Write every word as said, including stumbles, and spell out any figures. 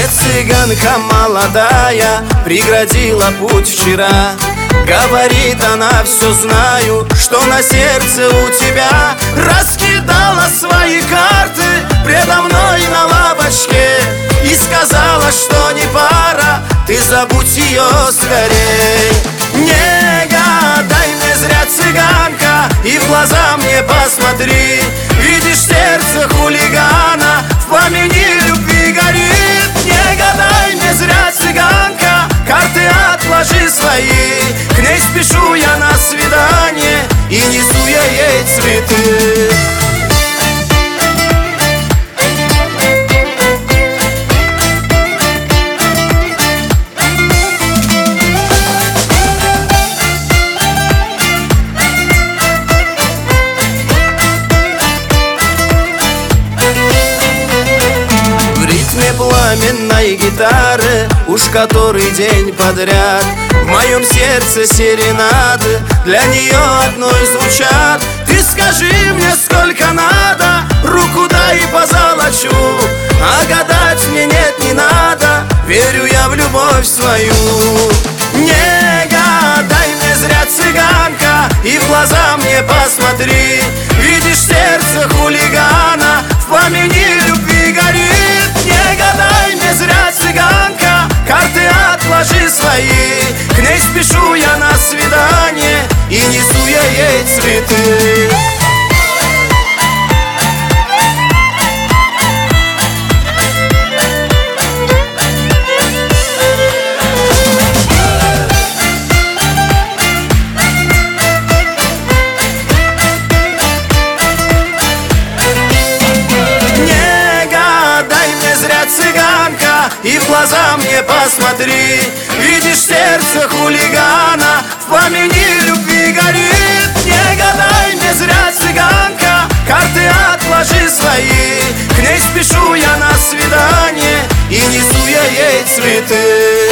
цыганка молодая преградила путь вчера. Говорит она: все знаю, что на сердце у тебя. Раскидала свои карты предо мной на лавочке и сказала, что не пара, ты забудь ее скорей. Не гадай мне зря, цыганка, и в глаза мне посмотри. Видишь, сердце хулигана в пламени любви горит. Не гадай мне зря, цыганка, карты отложи свои. К ней спешу я на свидание и несу я ей цветы. Пламенной гитары уж который день подряд в моем сердце серенады для нее одной звучат. Ты скажи мне, сколько надо, руку дай и позолочу, а гадать мне нет, не надо, верю я в любовь свою. Не гадай мне зря, цыганка, и в глаза мне посмотри. Видишь, сердце хулигана в пламени любви горит. Не гадай мне зря, цыганка, карты отложи свои. К ней спешу я на свидание и несу я ей цветы. И в глаза мне посмотри. Видишь, сердце хулигана в пламени любви горит. Не гадай мне зря, цыганка, карты отложи свои. К ней спешу я на свидание и несу я ей цветы.